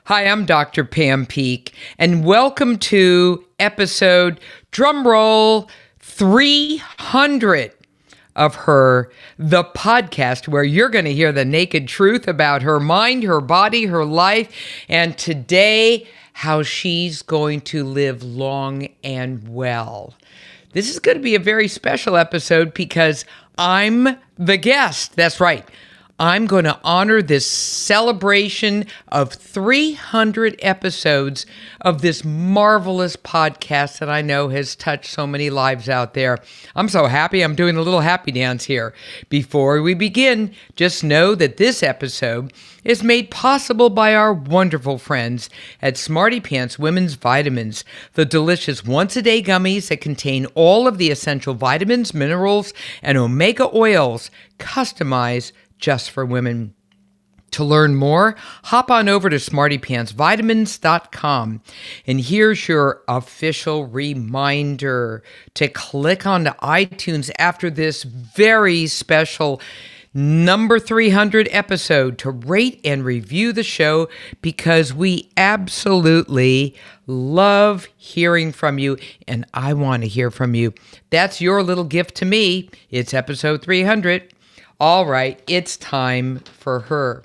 Hi, I'm Dr. Pam Peek, and welcome to episode, drumroll, 300 of Her, the podcast where you're going to hear the naked truth about her mind, her body, her life, and today, how she's going to live long and well. This is going to be a very special episode because I'm the guest. That's right. I'm going to honor this celebration of 300 episodes of this marvelous podcast that I know has touched so many lives out there. I'm so happy I'm doing a little happy dance here. Before we begin, just know that this episode is made possible by our wonderful friends at Smarty Pants Women's Vitamins, the delicious once-a-day gummies that contain all of the essential vitamins, minerals, and omega oils customized just for women. To learn more, hop on over to smartypantsvitamins.com. And here's your official reminder to click on the iTunes after this very special number 300 episode to rate and review the show because we absolutely love hearing from you and I want to hear from you. That's your little gift to me. It's episode 300. All right, it's time for Her.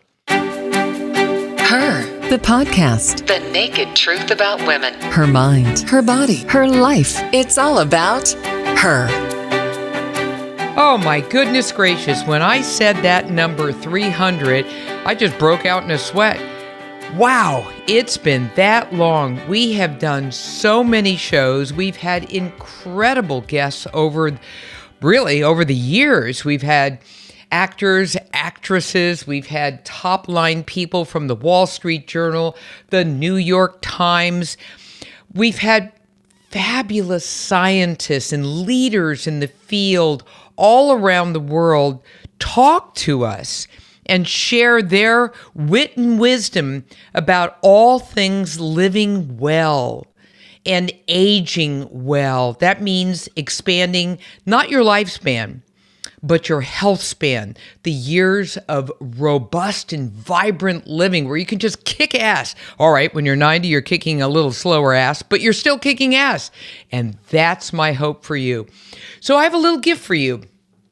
Her, the podcast. The naked truth about women. Her mind, her body, her life. It's all about her. Oh my goodness gracious, when I said that number 300, I just broke out in a sweat. Wow, it's been that long. We have done so many shows. We've had incredible guests over the years. We've had actors, actresses, we've had top-line people from the Wall Street Journal, the New York Times. We've had fabulous scientists and leaders in the field all around the world talk to us and share their wit and wisdom about all things living well and aging well. That means expanding not your lifespan, but your health span, the years of robust and vibrant living where you can just kick ass. All right, when you're 90, you're kicking a little slower ass, but you're still kicking ass. And that's my hope for you. So I have a little gift for you.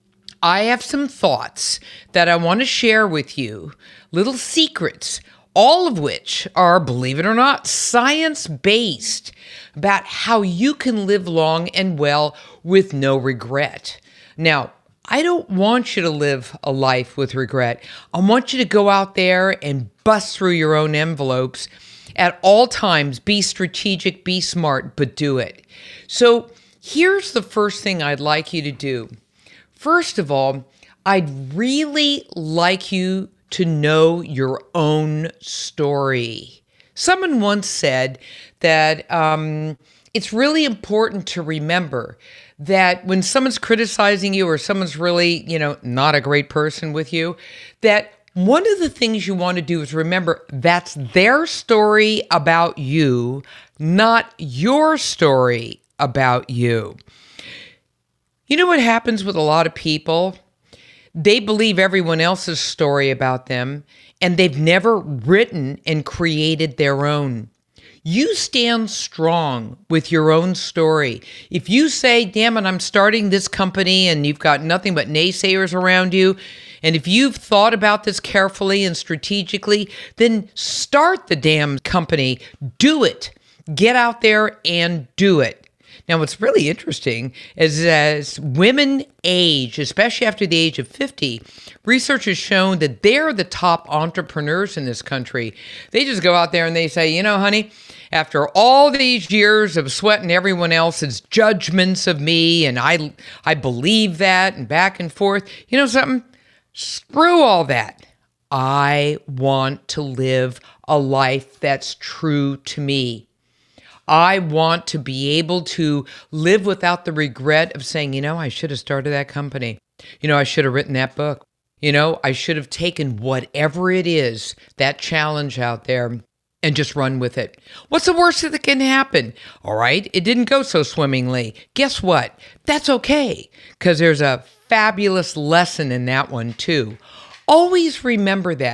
I have some thoughts that I want to share with you, little secrets, all of which are, believe it or not, science-based about how you can live long and well with no regret. Now, I don't want you to live a life with regret. I want you to go out there and bust through your own envelopes at all times. Be strategic, be smart, but do it. So here's the first thing I'd like you to do. First of all, I'd really like you to know your own story. Someone once said that it's really important to remember that when someone's criticizing you or someone's really, not a great person with you, that one of the things you want to do is remember that's their story about you, not your story about you. You know what happens with a lot of people? They believe everyone else's story about them, and they've never written and created their own. You stand strong with your own story. If you say, damn it, I'm starting this company and you've got nothing but naysayers around you, and if you've thought about this carefully and strategically, then start the damn company. Do it. Get out there and do it. Now, what's really interesting is as women age, especially after the age of 50, research has shown that they're the top entrepreneurs in this country. They just go out there and they say, honey, after all these years of sweating everyone else's judgments of me, and I believe that, and back and forth, you know something? Screw all that. I want to live a life that's true to me. I want to be able to live without the regret of saying, I should have started that company. I should have written that book. I should have taken whatever it is, that challenge out there, and just run with it. What's the worst that can happen? All right, it didn't go so swimmingly. Guess what? That's okay, because there's a fabulous lesson in that one too. Always remember that.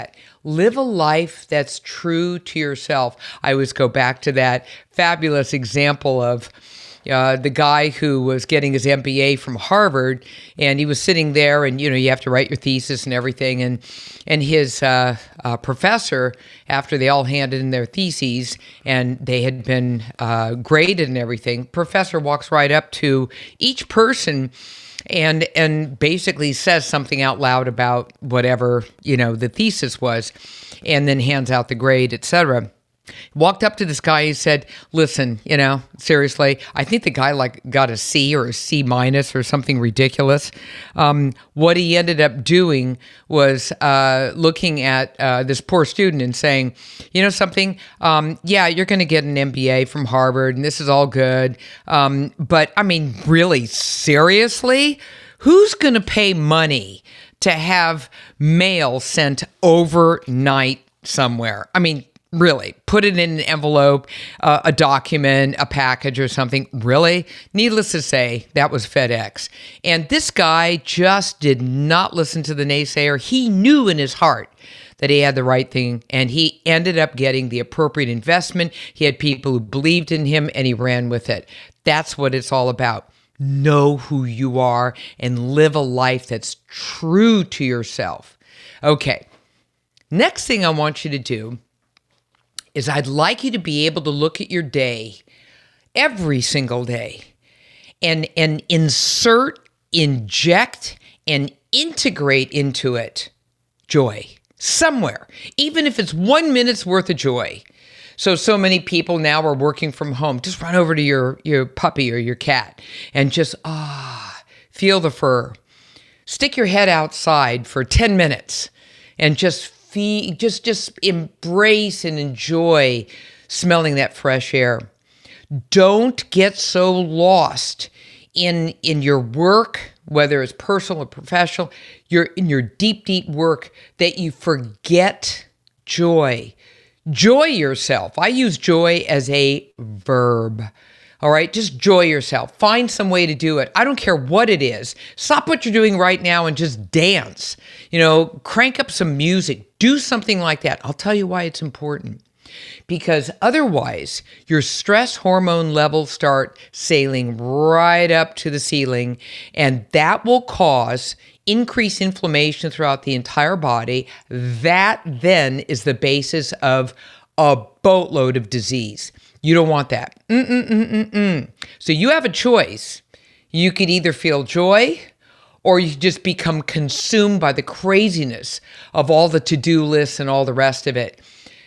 live a life that's true to yourself. I always go back to that fabulous example of the guy who was getting his MBA from Harvard, and he was sitting there, and you have to write your thesis and everything, and his professor, after they all handed in their theses and they had been graded and everything, professor walks right up to each person and basically says something out loud about whatever the thesis was, and then hands out the grade, etc. Walked up to this guy. He said, "Listen, seriously, I think the guy got a C or a C minus or something ridiculous." What he ended up doing was looking at this poor student and saying, something, yeah, you're going to get an MBA from Harvard and this is all good. But I mean, really, seriously, who's going to pay money to have mail sent overnight somewhere? I mean, really, put it in an envelope, a document, a package or something. Really? Needless to say, that was FedEx. And this guy just did not listen to the naysayer. He knew in his heart that he had the right thing, and he ended up getting the appropriate investment. He had people who believed in him, and he ran with it. That's what it's all about. Know who you are and live a life that's true to yourself. Okay. Next thing I want you to do is I'd like you to be able to look at your day, every single day, and inject, and integrate into it joy somewhere, even if it's 1 minute's worth of joy. So many people now are working from home. Just run over to your puppy or your cat and just, feel the fur. Stick your head outside for 10 minutes and just embrace and enjoy smelling that fresh air. Don't get so lost in your work, whether it's personal or professional, you're in your deep, deep work, that you forget joy. Joy yourself. I use joy as a verb. All right, just joy yourself. Find some way to do it. I don't care what it is. Stop what you're doing right now and just dance. Crank up some music. Do something like that. I'll tell you why it's important. Because otherwise, your stress hormone levels start sailing right up to the ceiling, and that will cause increased inflammation throughout the entire body. That then is the basis of a boatload of disease. You don't want that. So you have a choice. You could either feel joy, or you just become consumed by the craziness of all the to-do lists and all the rest of it.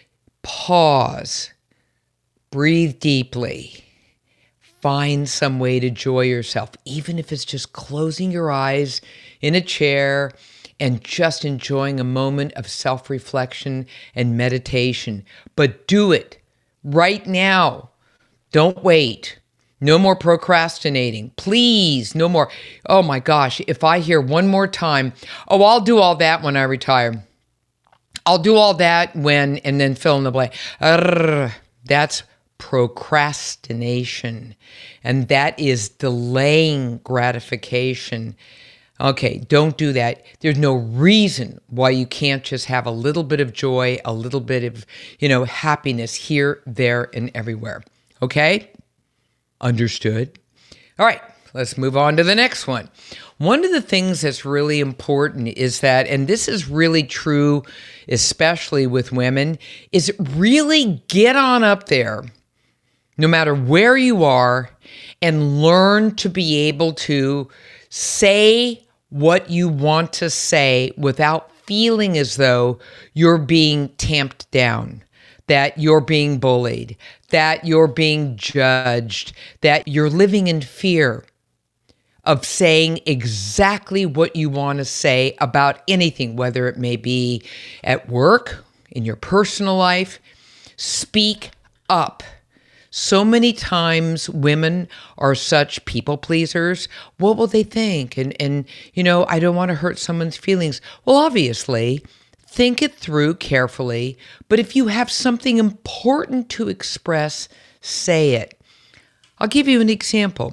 Pause. Breathe deeply. Find some way to joy yourself, even if it's just closing your eyes in a chair and just enjoying a moment of self-reflection and meditation. But do it right now. Don't wait. No more procrastinating. Please, no more. Oh my gosh, if I hear one more time, I'll do all that when I retire. I'll do all that when, and then fill in the blank. That's procrastination. And that is delaying gratification. Okay, don't do that. There's no reason why you can't just have a little bit of joy, a little bit of, happiness here, there, and everywhere. Okay? Understood? All right, let's move on to the next one. One of the things that's really important is that, and this is really true, especially with women, is really get on up there, no matter where you are, and learn to be able to say what you want to say without feeling as though you're being tamped down, that you're being bullied, that you're being judged, that you're living in fear of saying exactly what you want to say about anything, whether it may be at work, in your personal life. Speak up. So many times women are such people pleasers. What will they think? And I don't want to hurt someone's feelings. Well, obviously, think it through carefully. But if you have something important to express, say it. I'll give you an example.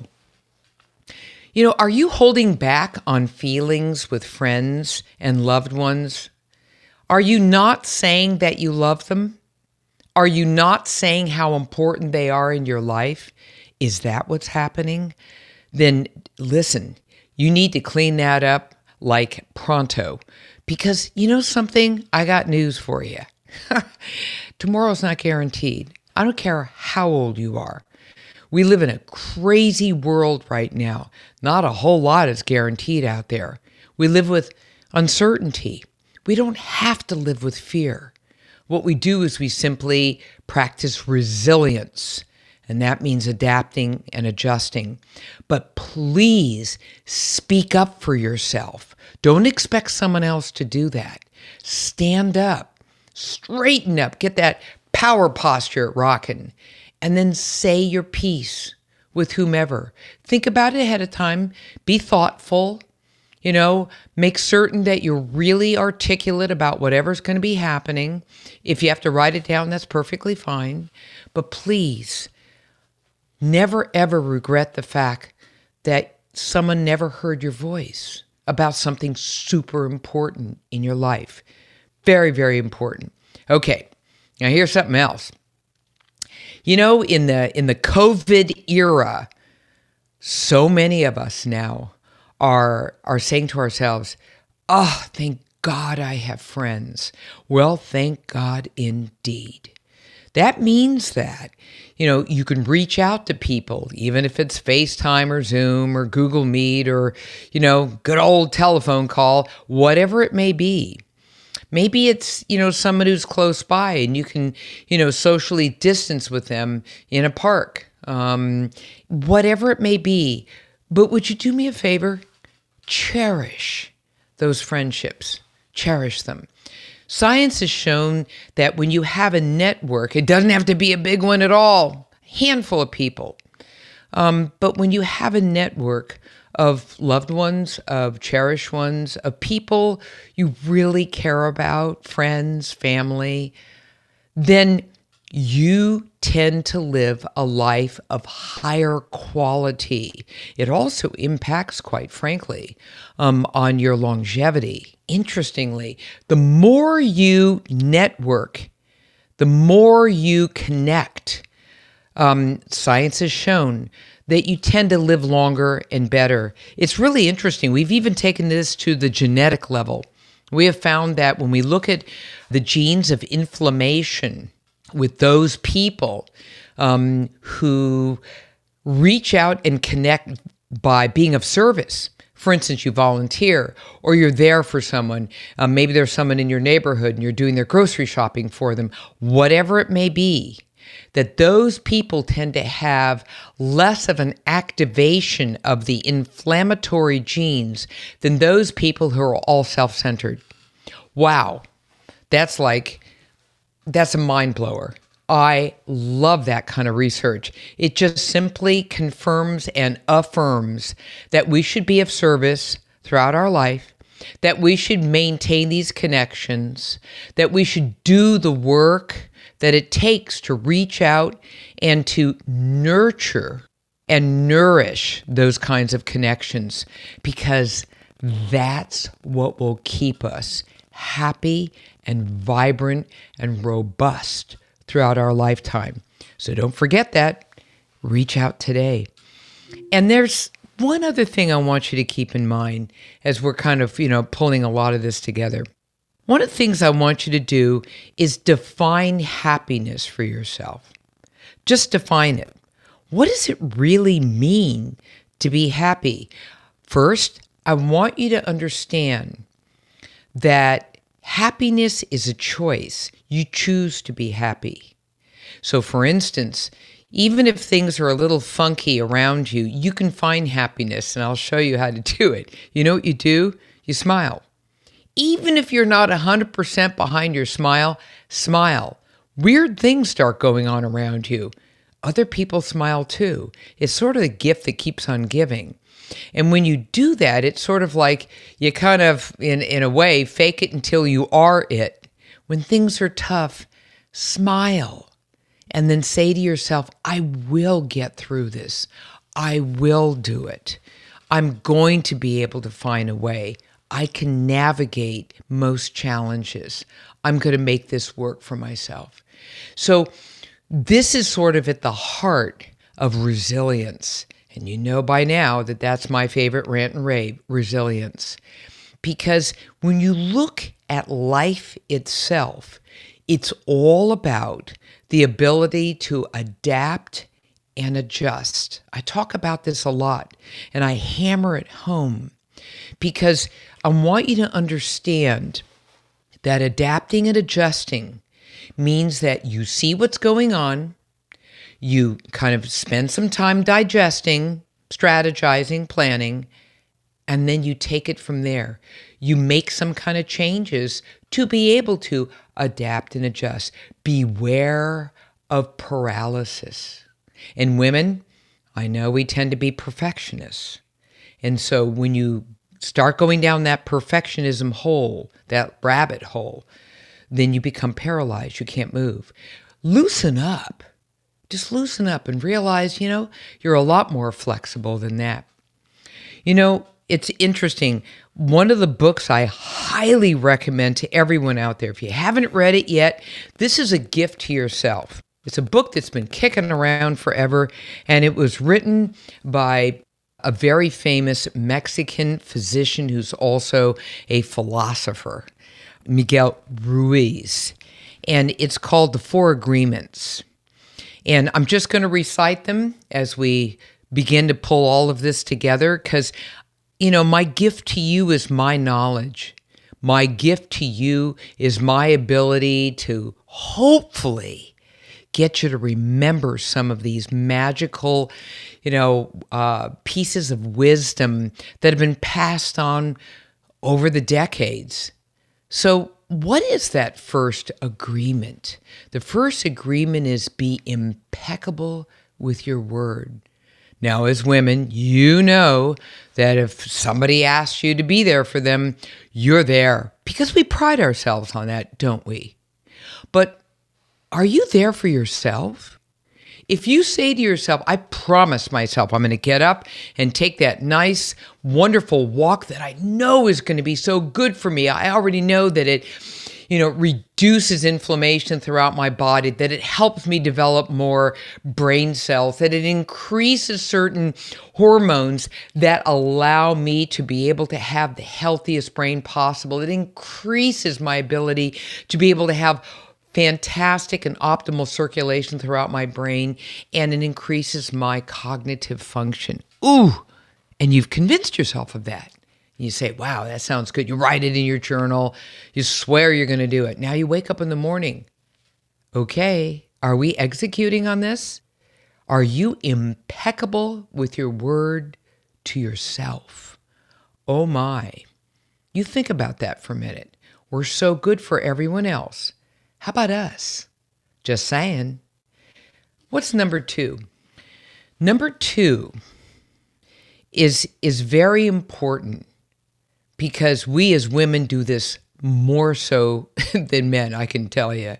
Are you holding back on feelings with friends and loved ones? Are you not saying that you love them? Are you not saying how important they are in your life? Is that what's happening? Then listen, you need to clean that up like pronto. Because you know something? I got news for you. Tomorrow's not guaranteed. I don't care how old you are. We live in a crazy world right now. Not a whole lot is guaranteed out there. We live with uncertainty. We don't have to live with fear. What we do is we simply practice resilience, and that means adapting and adjusting. But please speak up for yourself. Don't expect someone else to do that. Stand up, straighten up, get that power posture rocking, and then say your piece with whomever. Think about it ahead of time. Be thoughtful. Make certain that you're really articulate about whatever's going to be happening. If you have to write it down, that's perfectly fine. But please, never ever regret the fact that someone never heard your voice about something super important in your life. Very, very important. Okay, now here's something else. In the COVID era, so many of us now are saying to ourselves, oh, thank God I have friends. Well, thank God indeed. That means that, you can reach out to people, even if it's FaceTime or Zoom or Google Meet or, good old telephone call, whatever it may be. Maybe it's, someone who's close by and you can, socially distance with them in a park, whatever it may be. But would you do me a favor? Cherish those friendships. Cherish them. Science has shown that when you have a network, it doesn't have to be a big one at all, a handful of people. But when you have a network of loved ones, of cherished ones, of people you really care about, friends, family, then you tend to live a life of higher quality. It also impacts, quite frankly, on your longevity. Interestingly, the more you network, the more you connect. Science has shown that you tend to live longer and better. It's really interesting. We've even taken this to the genetic level. We have found that when we look at the genes of inflammation with those people who reach out and connect by being of service. For instance, you volunteer or you're there for someone. Maybe there's someone in your neighborhood and you're doing their grocery shopping for them. Whatever it may be, that those people tend to have less of an activation of the inflammatory genes than those people who are all self-centered. Wow. That's a mind blower. I love that kind of research. It just simply confirms and affirms that we should be of service throughout our life, that we should maintain these connections, that we should do the work that it takes to reach out and to nurture and nourish those kinds of connections, because that's what will keep us happy and vibrant and robust throughout our lifetime. So don't forget that. Reach out today. And there's one other thing I want you to keep in mind as we're kind of, pulling a lot of this together. One of the things I want you to do is define happiness for yourself. Just define it. What does it really mean to be happy? First, I want you to understand that happiness is a choice. You choose to be happy. So for instance, even if things are a little funky around you, you can find happiness, and I'll show you how to do it. You know what you do? You smile. Even if you're not 100% behind your smile, smile. Weird things start going on around you. Other people smile too. It's sort of the gift that keeps on giving. And when you do that, it's sort of like you kind of, in a way, fake it until you are it. When things are tough, smile. And then say to yourself, I will get through this. I will do it. I'm going to be able to find a way. I can navigate most challenges. I'm going to make this work for myself. So this is sort of at the heart of resilience. And you know by now that that's my favorite rant and rave, resilience. Because when you look at life itself, it's all about the ability to adapt and adjust. I talk about this a lot, and I hammer it home because I want you to understand that adapting and adjusting means that you see what's going on, you kind of spend some time digesting, strategizing, planning, and then you take it from there. You make some kind of changes to be able to adapt and adjust. Beware of paralysis. And women, I know we tend to be perfectionists. And so when you start going down that perfectionism hole, that rabbit hole, then you become paralyzed. You can't move. Loosen up. Just loosen up and realize, you're a lot more flexible than that. It's interesting. One of the books I highly recommend to everyone out there, if you haven't read it yet, this is a gift to yourself. It's a book that's been kicking around forever, and it was written by a very famous Mexican physician who's also a philosopher, Miguel Ruiz. And it's called The Four Agreements. And I'm just going to recite them as we begin to pull all of this together because, my gift to you is my knowledge. My gift to you is my ability to hopefully get you to remember some of these magical, pieces of wisdom that have been passed on over the decades. So what is that first agreement? The first agreement is be impeccable with your word. Now, as women, you know that if somebody asks you to be there for them, you're there because we pride ourselves on that, don't we? But are you there for yourself? If you say to yourself, I promise myself I'm going to get up and take that nice, wonderful walk that I know is going to be so good for me. I already know that it, reduces inflammation throughout my body, that it helps me develop more brain cells, that it increases certain hormones that allow me to be able to have the healthiest brain possible. It increases my ability to be able to have fantastic and optimal circulation throughout my brain, and it increases my cognitive function. Ooh, and you've convinced yourself of that. You say, wow, that sounds good. You write it in your journal. You swear you're going to do it. Now you wake up in the morning. Okay, are we executing on this? Are you impeccable with your word to yourself? Oh my. You think about that for a minute. We're so good for everyone else. How about us? Just saying. What's number 2? Number 2 is very important because we as women do this more so than men, I can tell you.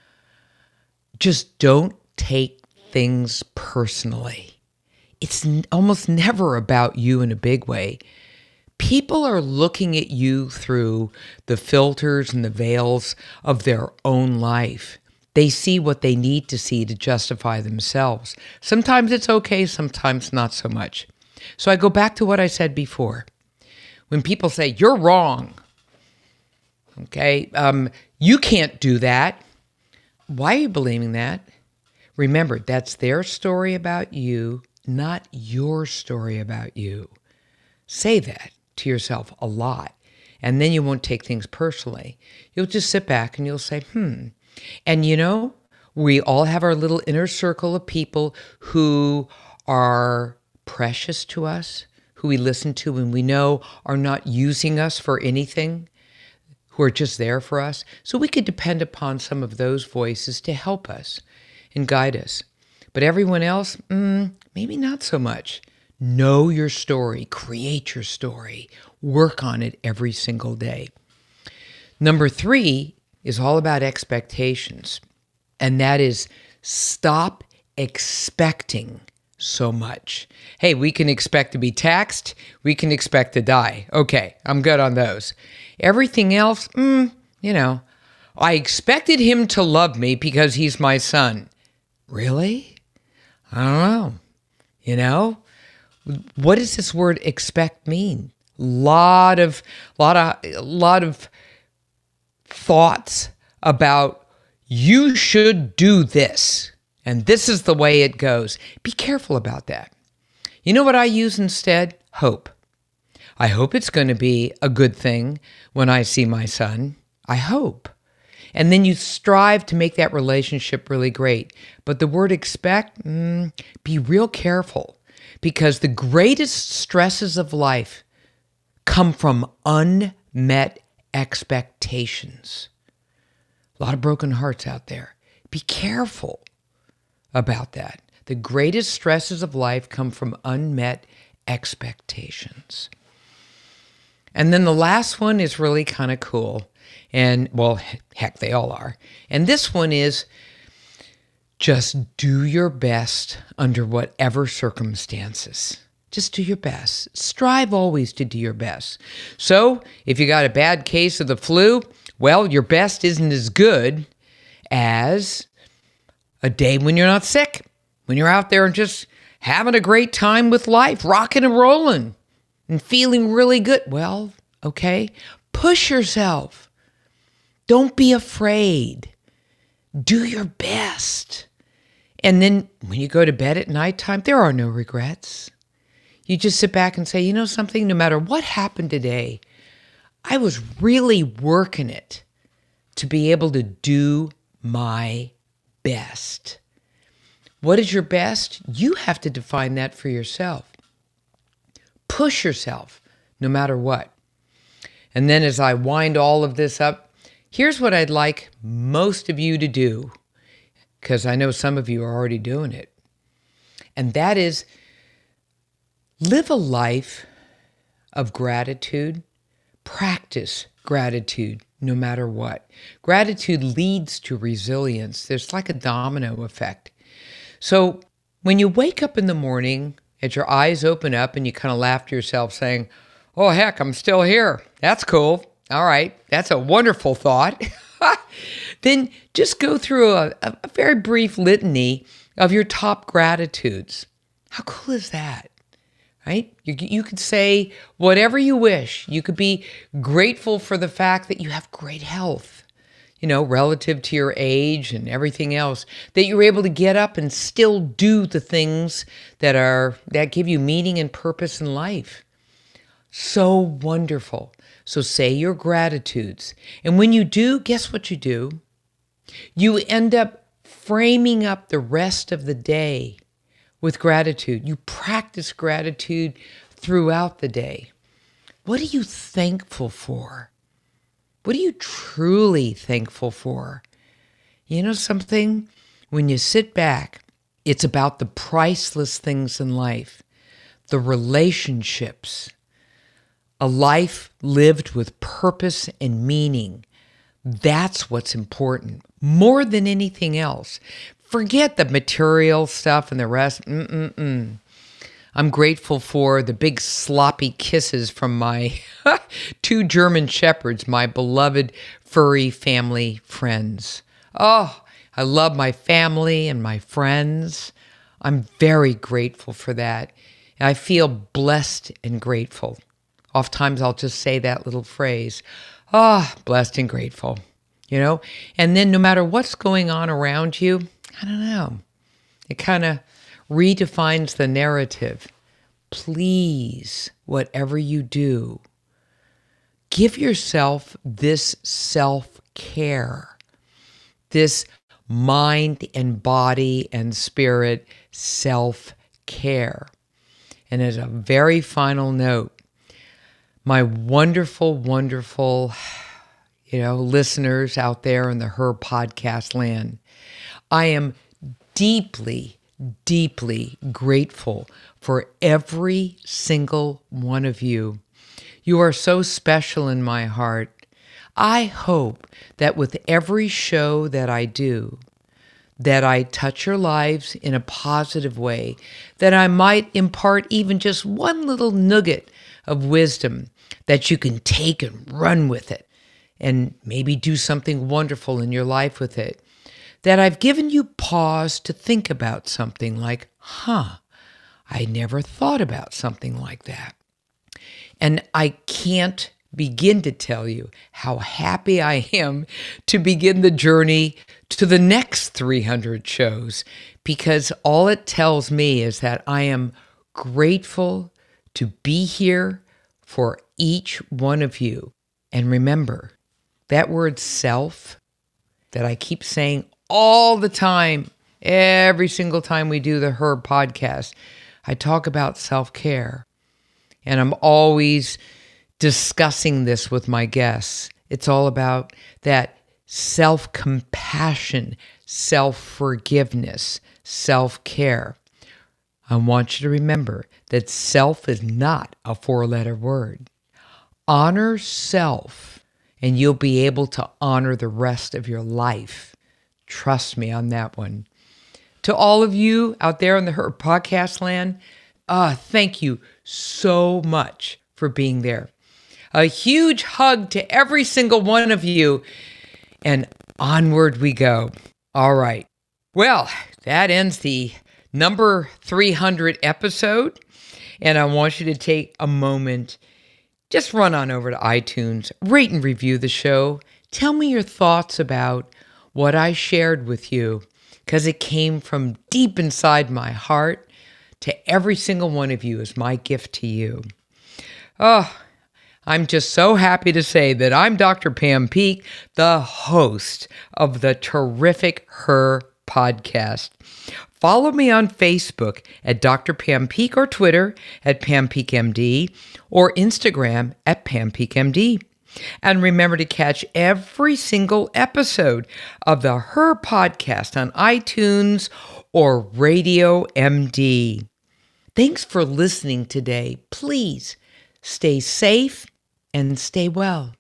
Just don't take things personally. It's almost never about you in a big way. People are looking at you through the filters and the veils of their own life. They see what they need to see to justify themselves. Sometimes it's okay, sometimes not so much. So I go back to what I said before. When people say, you're wrong, okay, you can't do that. Why are you believing that? Remember, that's their story about you, not your story about you. Say that to yourself a lot, and then you won't take things personally. You'll just sit back and you'll say, And we all have our little inner circle of people who are precious to us, who we listen to and we know are not using us for anything, who are just there for us. So we could depend upon some of those voices to help us and guide us. But everyone else, maybe not so much. Know your story, create your story, work on it every single day. Number 3 is all about expectations. And that is stop expecting so much. Hey, we can expect to be taxed. We can expect to die. Okay, I'm good on those. Everything else, I expected him to love me because he's my son. Really? I don't know. What does this word expect mean? Lot of thoughts about you should do this, and this is the way it goes. Be careful about that. You know what I use instead? Hope. I hope it's going to be a good thing when I see my son. I hope. And then you strive to make that relationship really great. But the word expect, be real careful, because the greatest stresses of life come from unmet expectations. A lot of broken hearts out there. Be careful about that. The greatest stresses of life come from unmet expectations. And then the last one is really kind of cool. And, well, heck, they all are. And this one is just do your best under whatever circumstances. Just do your best. Strive always to do your best. So if you got a bad case of the flu, well, your best isn't as good as a day when you're not sick, when you're out there and just having a great time with life, rocking and rolling and feeling really good. Well, okay, push yourself. Don't be afraid. Do your best. And then when you go to bed at nighttime, there are no regrets. You just sit back and say, you know something, no matter what happened today, I was really working it to be able to do my best. What is your best? You have to define that for yourself. Push yourself no matter what. And then as I wind all of this up, here's what I'd like most of you to do, because I know some of you are already doing it. And that is live a life of gratitude. Practice gratitude no matter what. Gratitude leads to resilience. There's like a domino effect. So when you wake up in the morning, as your eyes open up and you kind of laugh to yourself saying, oh, heck, I'm still here. That's cool. All right. That's a wonderful thought. Then just go through a very brief litany of your top gratitudes. How cool is that? Right? You could say whatever you wish. You could be grateful for the fact that you have great health, relative to your age and everything else, that you're able to get up and still do the things that give you meaning and purpose in life. So wonderful. So say your gratitudes. And when you do, guess what you do? You end up framing up the rest of the day with gratitude. You practice gratitude throughout the day. What are you thankful for? What are you truly thankful for? You know something? When you sit back, it's about the priceless things in life, the relationships, a life lived with purpose and meaning. That's what's important, more than anything else. Forget the material stuff and the rest. I'm grateful for the big sloppy kisses from my 2 German shepherds, my beloved furry family friends. Oh, I love my family and my friends. I'm very grateful for that. And I feel blessed and grateful. Oftentimes I'll just say that little phrase, blessed and grateful, And then no matter what's going on around you, I don't know. It kind of redefines the narrative. Please, whatever you do, give yourself this self-care, this mind and body and spirit self-care. And as a very final note, my wonderful, wonderful, listeners out there in the Her podcast land, I am deeply, deeply grateful for every single one of you. You are so special in my heart. I hope that with every show that I do, that I touch your lives in a positive way, that I might impart even just one little nugget of wisdom that you can take and run with it and maybe do something wonderful in your life with it. That I've given you pause to think about something like, I never thought about something like that. And I can't begin to tell you how happy I am to begin the journey to the next 300 shows, because all it tells me is that I am grateful to be here for each one of you. And remember, that word self that I keep saying all the time, every single time we do the Her podcast, I talk about self-care. And I'm always discussing this with my guests. It's all about that self-compassion, self-forgiveness, self-care. I want you to remember that self is not a 4-letter word. Honor self, and you'll be able to honor the rest of your life. Trust me on that one. To all of you out there in the Her podcast land, thank you so much for being there. A huge hug to every single one of you, and onward we go. All right. Well, that ends the number 300 episode, and I want you to take a moment, just run on over to iTunes, rate and review the show. Tell me your thoughts about what I shared with you, because it came from deep inside my heart. To every single one of you is my gift to you. I'm just so happy to say that I'm Dr. Pam Peeke, the host of the terrific Her podcast. Follow me on Facebook at Dr. Pam Peeke, or Twitter at Pam Peeke MD, or Instagram at Pam Peeke MD. And remember to catch every single episode of the Her podcast on iTunes or Radio MD. Thanks for listening today. Please stay safe and stay well.